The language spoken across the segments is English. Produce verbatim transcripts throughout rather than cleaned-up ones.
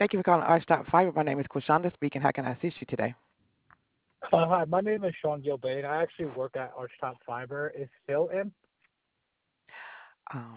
Thank you for calling Archtop Fiber. My name is Quashonda speaking. How can I assist you today? Uh, hi, my name is Sean Gilbane. I actually work at Archtop Fiber. Is Phil in? Um,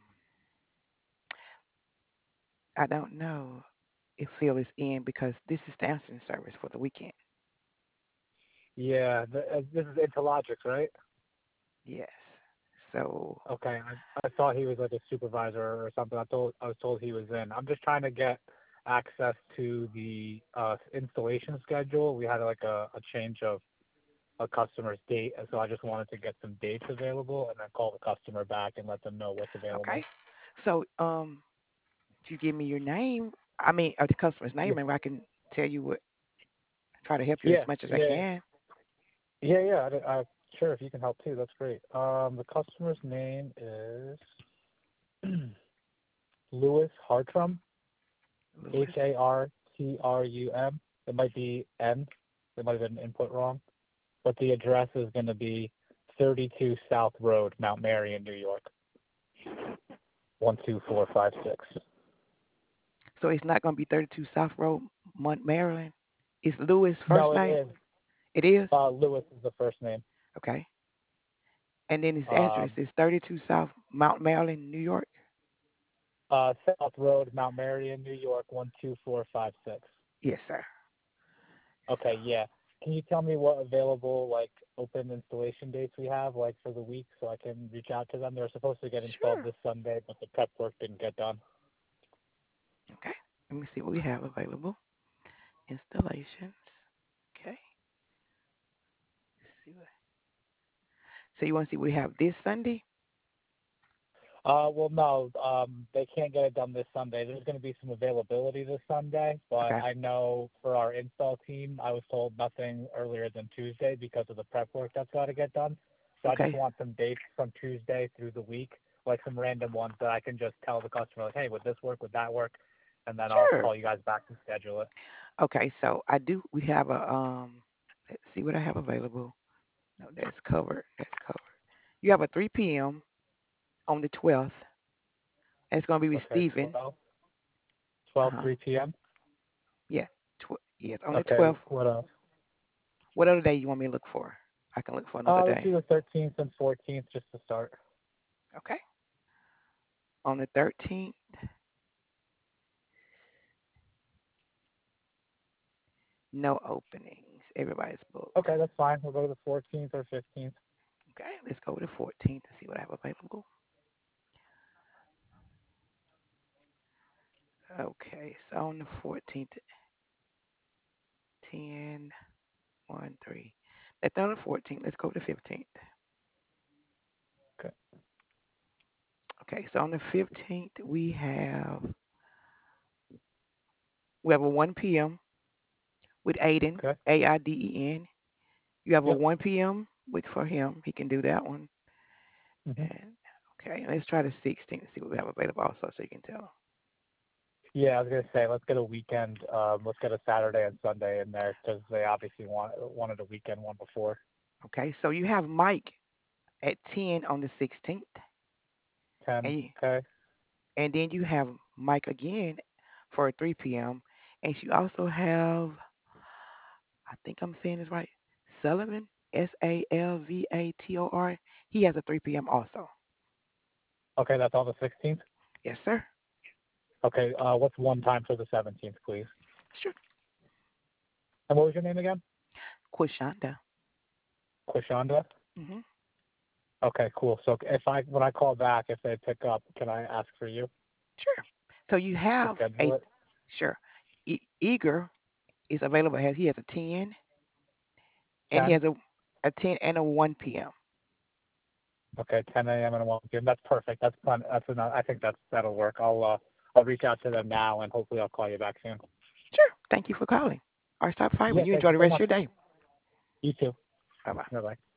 I don't know if Phil is in because this is the answering service for the weekend. Yeah, the, uh, this is Interlogics, right? Yes. So, Okay, I, I thought he was like a supervisor or something. I told I was told he was in. I'm just trying to get access to the uh, installation schedule. We had like a, a change of a customer's date, and so I just wanted to get some dates available and then call the customer back and let them know what's okay. available. So, um, if you give me your name, I mean, or the customer's Yeah, name, and I can tell you what, try to help you as yeah, much as I yeah, can. yeah, yeah. I, I, sure, if you can help too, that's great. Um, the customer's name is Lewis Hartrum, Lewis. H A R T R U M. It might be N. It might have been input wrong, but the address is going to be thirty-two South Road, Mount Marion, New York, one two four five six. So it's not going to be thirty-two South Road, Mont Maryland. Is Lewis first No, it name? is. It is? Uh, Lewis is the first name. Okay. And then his address Um, is thirty-two South Mount Maryland, New York? uh, South Road, Mount Marion, New York, one two four five six. Yes, sir. So, Okay, yeah. Can you tell me what available like open installation dates we have like for the week so I can reach out to them? They're supposed to get installed sure. this Sunday, but the prep work didn't get done. Okay. Let me see what we have available. Installations. Okay. Let's see what. So you want to see what we have this Sunday? Uh, well, no, um, they can't get it done this Sunday. There's going to be some availability this Sunday, but Okay. I know for our install team, I was told nothing earlier than Tuesday because of the prep work that's got to get done. So I just Okay. want some dates from Tuesday through the week, like some random ones that I can just tell the customer, like, hey, would this work? Would that work? And then I'll Sure. call you guys back to schedule it. Okay. So I do. We have a um. Let's see what I have available. No, that's covered. That's covered. You have a three p m on the twelfth. It's going to be with Okay, Stephen. twelve, Uh twelve, huh. three p.m. Yeah. Tw- yes, on the Okay, twelfth. what else? What other day you want me to look for? I can look for another Uh, let's day. do the thirteenth and fourteenth just to start. Okay. On the thirteenth, no openings. Everybody's booked. Okay, that's fine. We'll go to the fourteenth or fifteenth. Okay, let's go with the fourteenth and see what I have available. Okay, so on the fourteenth, ten, one, three. That's on the fourteenth. Let's go to the fifteenth. Okay. Okay, so on the fifteenth, we have we have a one p m with Aiden, Okay. A I D E N. You have a Yep. one p m with for him. He can do that one. hmm And okay, let's try the sixteenth to see what we have available also so you can tell. Yeah, I was gonna say let's get a weekend. Um, let's get a Saturday and Sunday in there because they obviously want wanted a weekend one before. Okay, so you have Mike at ten on the sixteenth. Ten. And you, Okay. and then you have Mike again for three p m. And you also have, I think I'm saying this right, Sullivan, S A L V A T O R. He has a three p m also. Okay, that's on the sixteenth. Yes, sir. Okay. Uh, what's one time for the seventeenth, please? Sure. And what was your name again? Quashanda. Quashanda. hmm Okay, cool. So if I when I call back, if they pick up, can I ask for you Sure. So you to have schedule a, it? sure, e- Eager is available. Has He has a ten, and he Ten. has a, a ten and a one p m. Okay, ten a m and one p m. That's perfect. That's fun. That's enough. I think that's that'll work. I'll uh, I'll reach out to them now and hopefully I'll call you back soon. Sure. Thank you for calling. Our stop fiber. Yeah, You thank enjoy you the so rest of much. your day. You too. Bye bye. Bye bye.